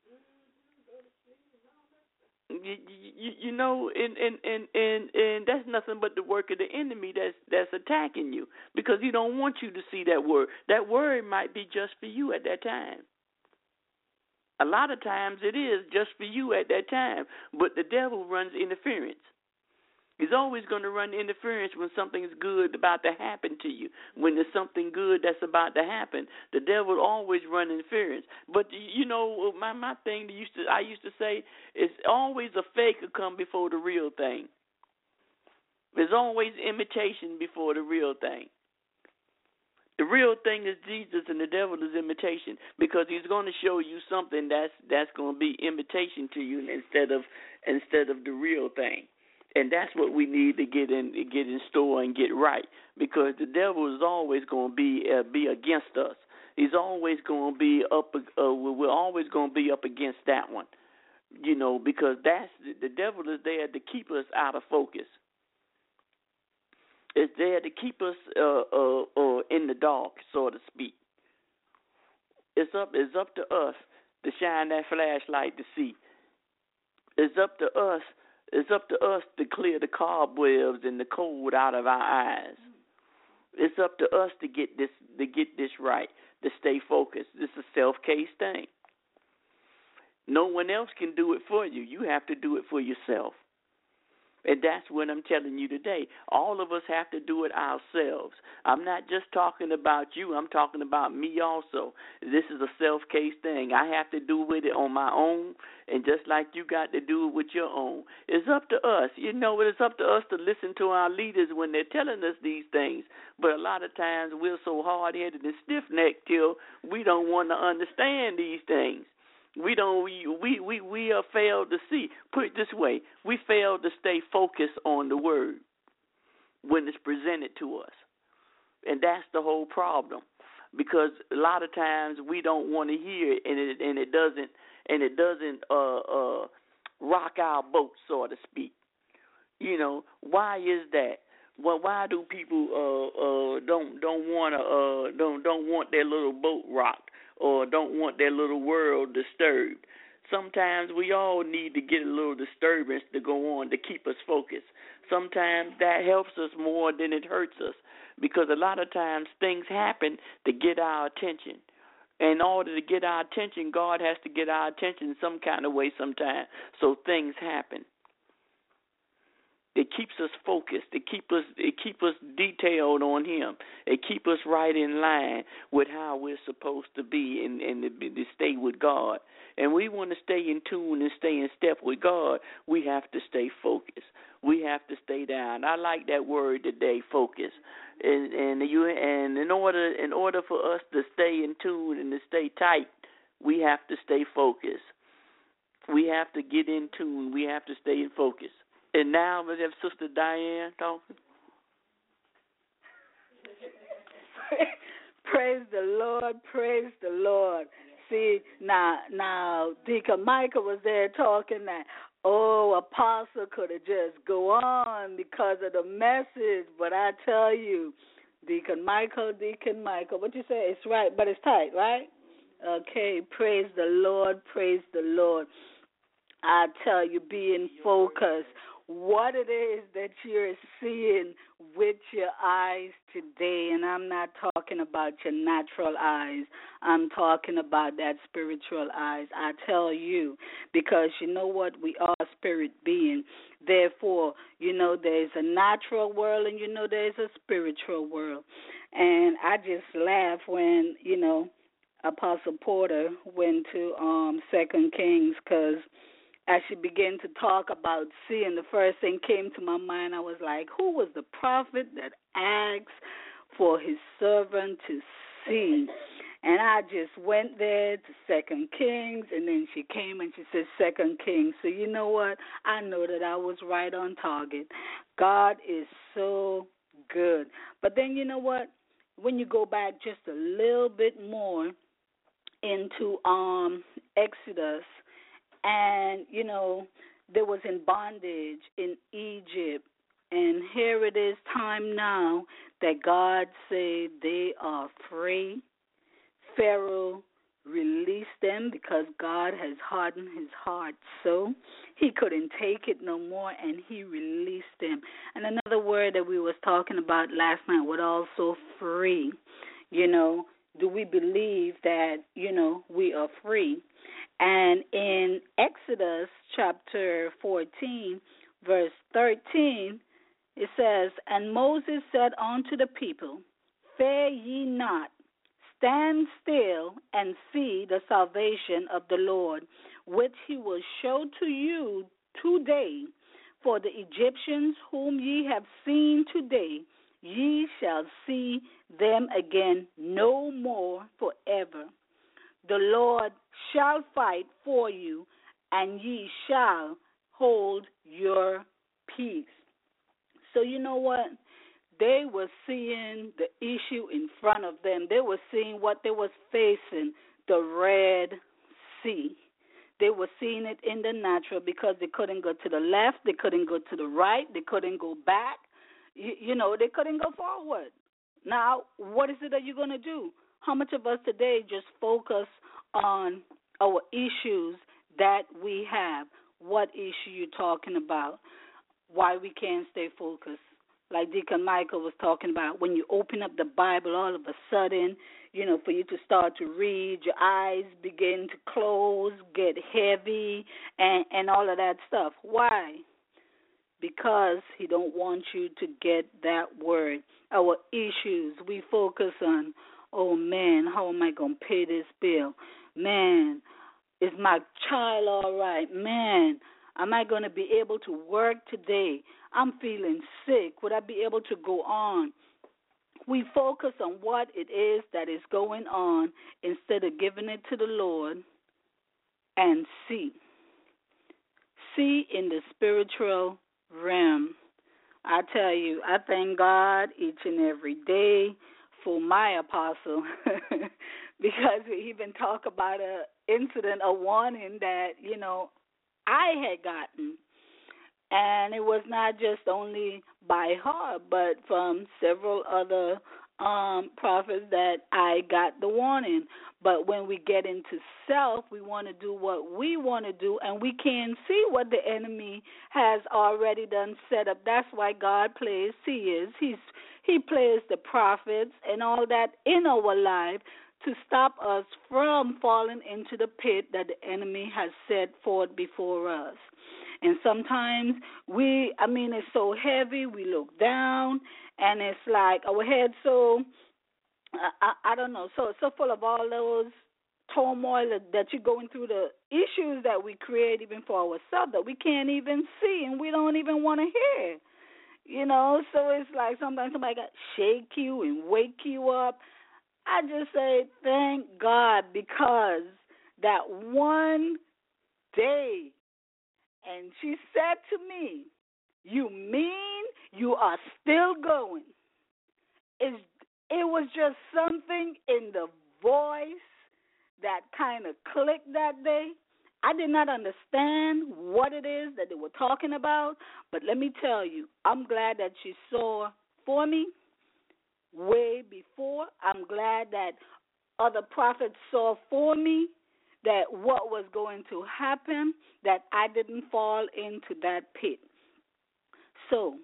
And that's nothing but the work of the enemy that's attacking you, because he don't want you to see that word. That word might be just for you at that time. A lot of times it is just for you at that time, but the devil runs interference. He's always going to run interference when something's good about to happen to you. When there's something good that's about to happen, the devil always run interference. But my thing I used to say is always a fake will come before the real thing. There's always imitation before the real thing. The real thing is Jesus, and the devil is imitation, because he's going to show you something that's going to be imitation to you instead of the real thing. And that's what we need to get in store and get right, because the devil is always going to be against us. He's always going to be up. We're always going to be up against that one, because the devil is there to keep us out of focus. It's there to keep us in the dark, so to speak. It's up to us to shine that flashlight to see. It's up to us. It's up to us to clear the cobwebs and the cold out of our eyes. It's up to us to get this right, to stay focused. This is a self-case thing. No one else can do it for you. You have to do it for yourself. And that's what I'm telling you today. All of us have to do it ourselves. I'm not just talking about you. I'm talking about me also. This is a self-case thing. I have to do with it on my own, and just like you got to do it with your own. It's up to us. It's up to us to listen to our leaders when they're telling us these things. But a lot of times we're so hard-headed and stiff-necked till we don't want to understand these things. We have failed to see. Put it this way, we failed to stay focused on the word. when it's presented to us. And that's the whole problem, because a lot of times we don't want to hear it, and it doesn't rock our boat, so to speak. You know, why is that? Well, why do people don't want their little boat rocked, or don't want their little world disturbed? Sometimes we all need to get a little disturbance to go on to keep us focused. Sometimes that helps us more than it hurts us, because a lot of times things happen to get our attention. In order to get our attention, God has to get our attention some kind of way sometimes, so things happen. It keeps us focused. It keep us detailed on Him. It keep us right in line with how we're supposed to be and to stay with God. And we want to stay in tune and stay in step with God. We have to stay focused. We have to stay down. I like that word today, focus. And in order for us to stay in tune and to stay tight, we have to stay focused. We have to get in tune. We have to stay in focus. And now we have Sister Diane talking. Praise the Lord, praise the Lord. See, now Deacon Michael was there talking that, Apostle could have just go on because of the message. But I tell you, Deacon Michael, what you say? It's right, but it's tight, right? Okay, praise the Lord, praise the Lord. I tell you, be in focus. What it is that you're seeing with your eyes today, and I'm not talking about your natural eyes. I'm talking about that spiritual eyes. I tell you, because you know what? We are spirit beings. Therefore, you know there's a natural world and you know there's a spiritual world. And I just laugh when, Apostle Porter went to 2 Kings, because as she began to talk about seeing, the first thing came to my mind, I was like, who was the prophet that asked for his servant to see? And I just went there to 2 Kings, and then she came and she said 2 Kings. So you know what? I know that I was right on target. God is so good. But then you know what? When you go back just a little bit more into Exodus, and, they was in bondage in Egypt. And here it is time now that God said they are free. Pharaoh released them because God has hardened his heart so he couldn't take it no more, and he released them. And another word that we was talking about last night was also free. Do we believe that, we are free? And in Exodus chapter 14, verse 13, it says, And Moses said unto the people, Fear ye not, stand still and see the salvation of the Lord, which he will show to you today. For the Egyptians whom ye have seen today, ye shall see them again no more forever. The Lord shall fight for you, and ye shall hold your peace. So you know what? They were seeing the issue in front of them. They were seeing what they was facing, the Red Sea. They were seeing it in the natural because they couldn't go to the left, they couldn't go to the right, they couldn't go back. They couldn't go forward. Now, what is it that you're going to do? How much of us today just focus on our issues that we have? What issue you talking about? Why we can't stay focused? Like Deacon Michael was talking about, when you open up the Bible, all of a sudden, for you to start to read, your eyes begin to close, get heavy, and all of that stuff. Why? Because he don't want you to get that word. Our issues, we focus on, oh, man, how am I going to pay this bill? Man, is my child all right? Man, am I going to be able to work today? I'm feeling sick. Would I be able to go on? We focus on what it is that is going on instead of giving it to the Lord and see. See in the spiritual realm I tell you, I thank God each and every day for my apostle because we even talk about a incident, a warning that, I had gotten. And it was not just only by her, but from several other prophets that I got the warning. But when we get into self, we want to do what we want to do, and we can't see what the enemy has already done set up. That's why God plays seers. He plays the prophets and all that in our life to stop us from falling into the pit that the enemy has set forth before us. And sometimes it's so heavy, we look down, and it's like our head so, I don't know, so full of all those turmoil that you're going through, the issues that we create even for ourselves that we can't even see and we don't even want to hear. So it's like sometimes somebody got to shake you and wake you up. I just say thank God, because that one day, and she said to me, "You mean you are still going?" It was just something in the voice that kind of clicked that day. I did not understand what it is that they were talking about, but let me tell you, I'm glad that she saw for me way before. I'm glad that other prophets saw for me that what was going to happen, that I didn't fall into that pit. So,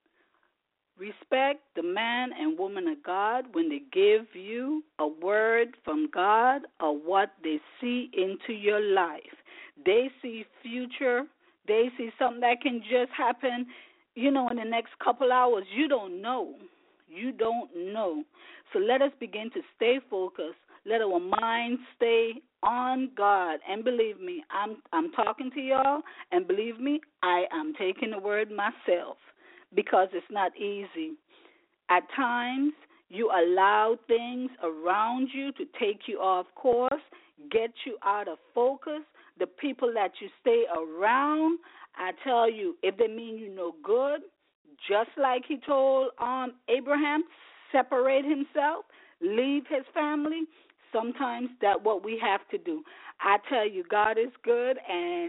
respect the man and woman of God when they give you a word from God or what they see into your life. They see future. They see something that can just happen, in the next couple hours. You don't know. You don't know. So let us begin to stay focused. Let our minds stay on God. And believe me, I'm talking to y'all, and believe me, I am taking the word myself, because it's not easy. At times, you allow things around you to take you off course, get you out of focus. The people that you stay around, I tell you, if they mean you no good, just like he told Abraham, separate himself, leave his family. Sometimes that's what we have to do. I tell you, God is good, and,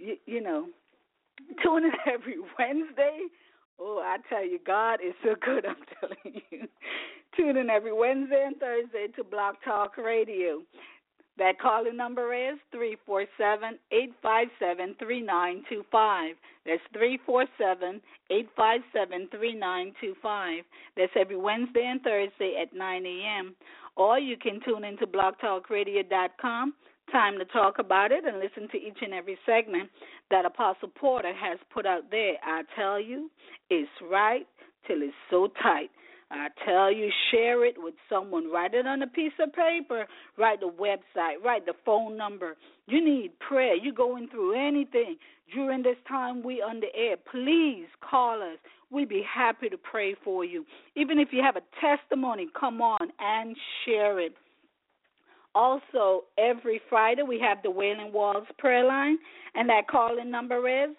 tune in every Wednesday. Oh, I tell you, God is so good, I'm telling you. Tune in every Wednesday and Thursday to Blog Talk Radio. That calling number is 347-857-3925. That's 347-857-3925. That's every Wednesday and Thursday at 9 a.m. Or you can tune into blogtalkradio.com. Time to talk about it and listen to each and every segment that Apostle Porter has put out there. I tell you, it's right till it's so tight. I tell you, share it with someone. Write it on a piece of paper. Write the website. Write the phone number. You need prayer. You're going through anything. During this time we on the air, please call us. We'd be happy to pray for you. Even if you have a testimony, come on and share it. Also, every Friday we have the Wailing Walls prayer line, and that call-in number is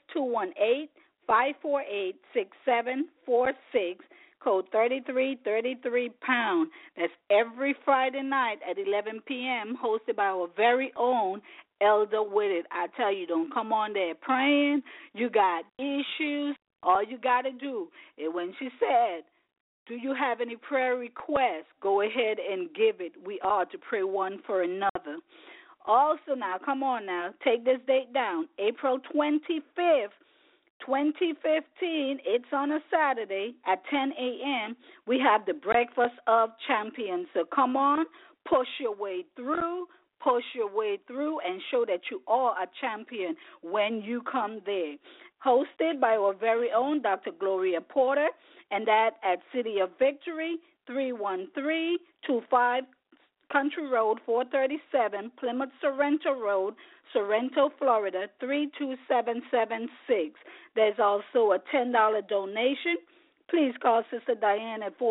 218-548-6746. Code 3333#. That's every Friday night at 11 p.m., hosted by our very own Elder Whitted. I tell you, don't come on there praying. You got issues. All you got to do is when she said, do you have any prayer requests? Go ahead and give it. We are to pray one for another. Also now, come on now, take this date down. April 25th. 2015, it's on a Saturday at 10 a.m. We have the Breakfast of Champions. So come on, push your way through, and show that you are a champion when you come there. Hosted by our very own Dr. Gloria Porter, and that at City of Victory, 31325 Country Road, 437, Plymouth Sorrento Road, Sorrento, Florida, 32776. There's also a $10 donation. Please call Sister Diane at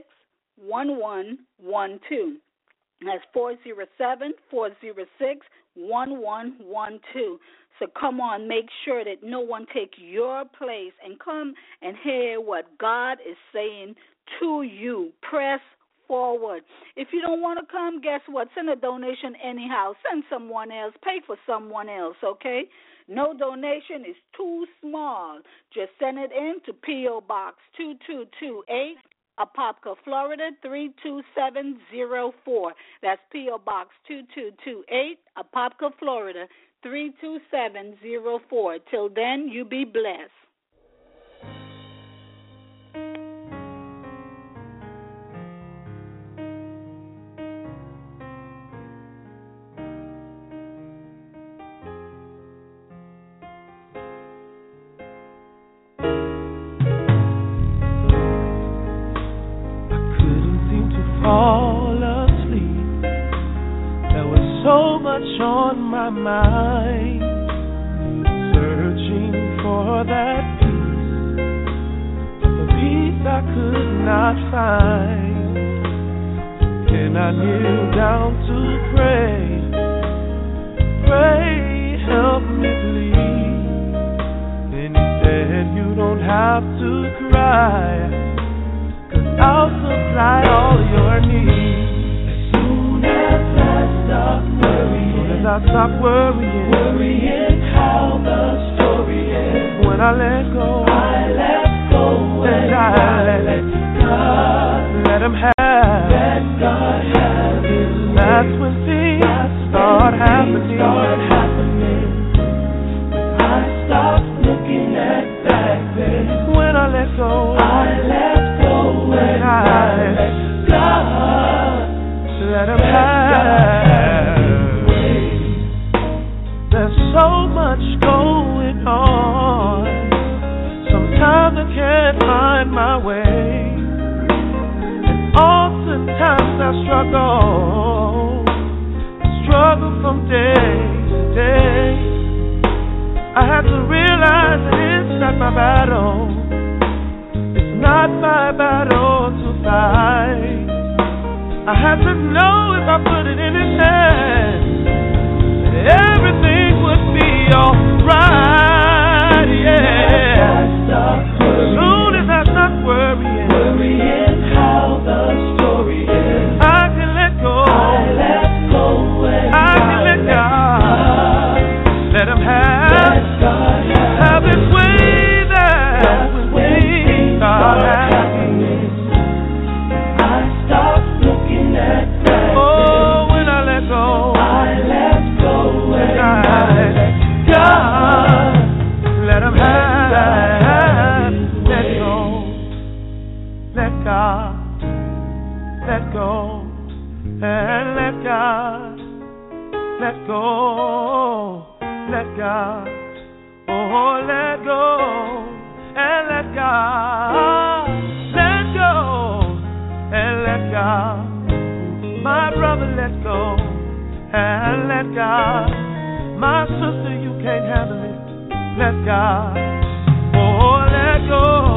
407-406-1112. That's 407-406-1112. 1112. So come on, make sure that no one take your place, and come and hear what God is saying to you. Press forward. If you don't want to come, guess what? Send a donation anyhow. Send someone else. Pay for someone else, okay? No donation is too small. Just send it in to P.O. Box 2228, Apopka, Florida 32704. That's P.O. Box 2228, Apopka, Florida 32704. Till then, you be blessed. On my mind, searching for that peace, the peace I could not find. Then I kneel down to pray, help me please. Then he said, you don't have to cry, 'cause I'll supply all your needs. As soon as I stop worrying, I stop worrying how the story ends. When I let go, and I let God, let Him have, let God have His way. That's when things start happening. I stop looking at back then. When I let go, and I let God, let Him have. There's so much going on. Sometimes I can't find my way, and oftentimes I struggle from day to day. I have to realize that it's not my battle. It's not my battle to fight. I have to know if I put it in His hands, everything would be alright, yeah. As soon as I stop worrying how the story is, I can let go, I can let God, let Him have His way. That when things start happening, I stop looking at that. Oh, when I let go, God, let Him have, let go, let God, let go, and let God, let go, let God, oh, let go, and let God, let go, and let God, my brother, let go, and let God. My sister, you can't handle it. Let God. Oh, let go.